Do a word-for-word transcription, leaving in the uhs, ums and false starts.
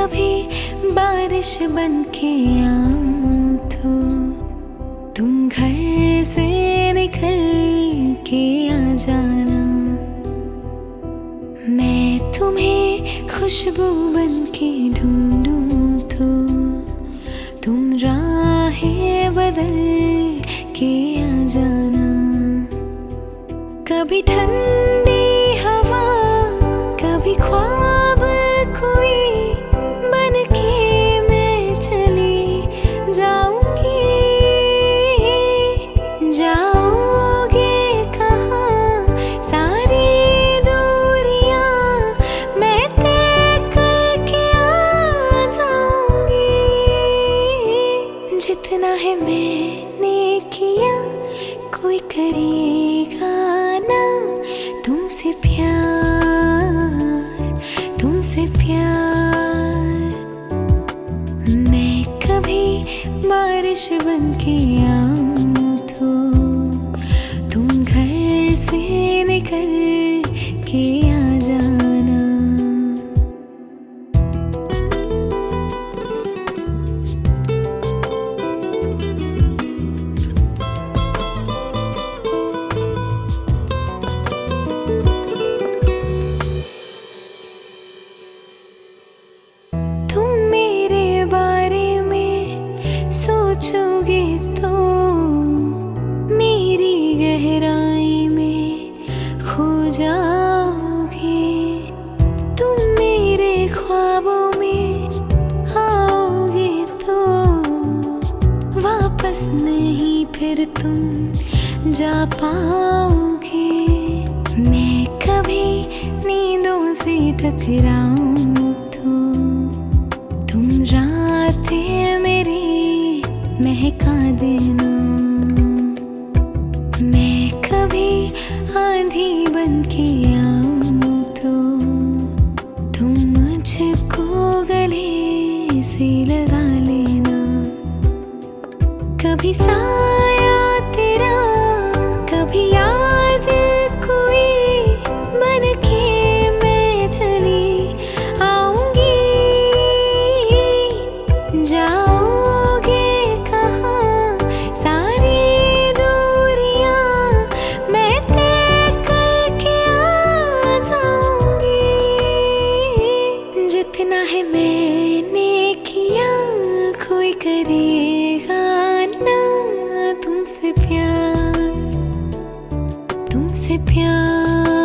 कभी बारिश बन के आऊं तो तुम घर से निकल के आ जाना। मैं तुम्हें खुशबू बन के ढूंढूं तो तुम राहें बदल के आ जाना। कभी ठंडी हवा, कभी ख्वाब कोई बन के मैं चली जाऊंगी। जाओगे कहाँ सारी दूरियां, मैं तय करके आ जाऊंगी। जितना है मैंने किया कोई करेगा ना तुमसे प्यार, तुमसे प्यार। मैं कभी बारिश बन के आऊं तो तुम घर से निकल के आ जाना। सोचोगे तो मेरी गहराई में खो जाओगे। तुम मेरे ख्वाबों में आओगे तो वापस नहीं फिर तुम जा पाओगे। मैं कभी नींदों से टकराऊं तो तुम रातें मेरी महका देना। मैं कभी आंधी बन के आऊं तो तुम मुझको गले से लगा लेना। कभी साया तेरा, कभी याद कोई बन के मैं चली आऊंगी। जाओ जितना है मैंने किया कोई करेगा ना तुमसे प्यार, तुमसे प्यार।